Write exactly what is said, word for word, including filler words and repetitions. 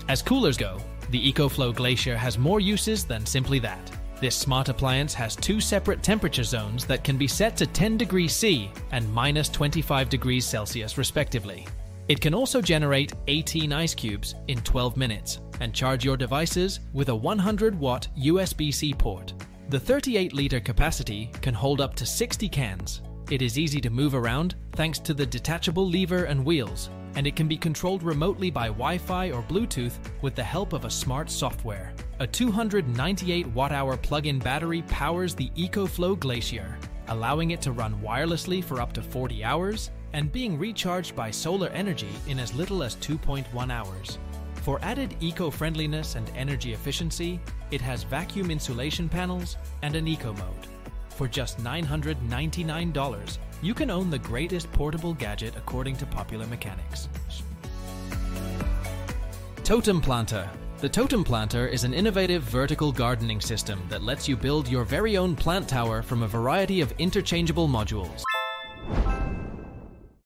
As coolers go, the EcoFlow Glacier has more uses than simply that. This smart appliance has two separate temperature zones that can be set to ten degrees C and minus twenty-five degrees Celsius respectively. It can also generate eighteen ice cubes in twelve minutes and charge your devices with a one hundred watt U S B C port. The thirty-eight liter capacity can hold up to sixty cans. It is easy to move around thanks to the detachable lever and wheels, and it can be controlled remotely by Wi-Fi or Bluetooth with the help of a smart software. A two hundred ninety-eight watt hour plug-in battery powers the EcoFlow Glacier, allowing it to run wirelessly for up to forty hours and being recharged by solar energy in as little as two point one hours. For added eco-friendliness and energy efficiency, it has vacuum insulation panels and an eco mode. For just nine hundred ninety-nine dollars, you can own the greatest portable gadget according to Popular Mechanics. Totem Planter. The Totem Planter is an innovative vertical gardening system that lets you build your very own plant tower from a variety of interchangeable modules.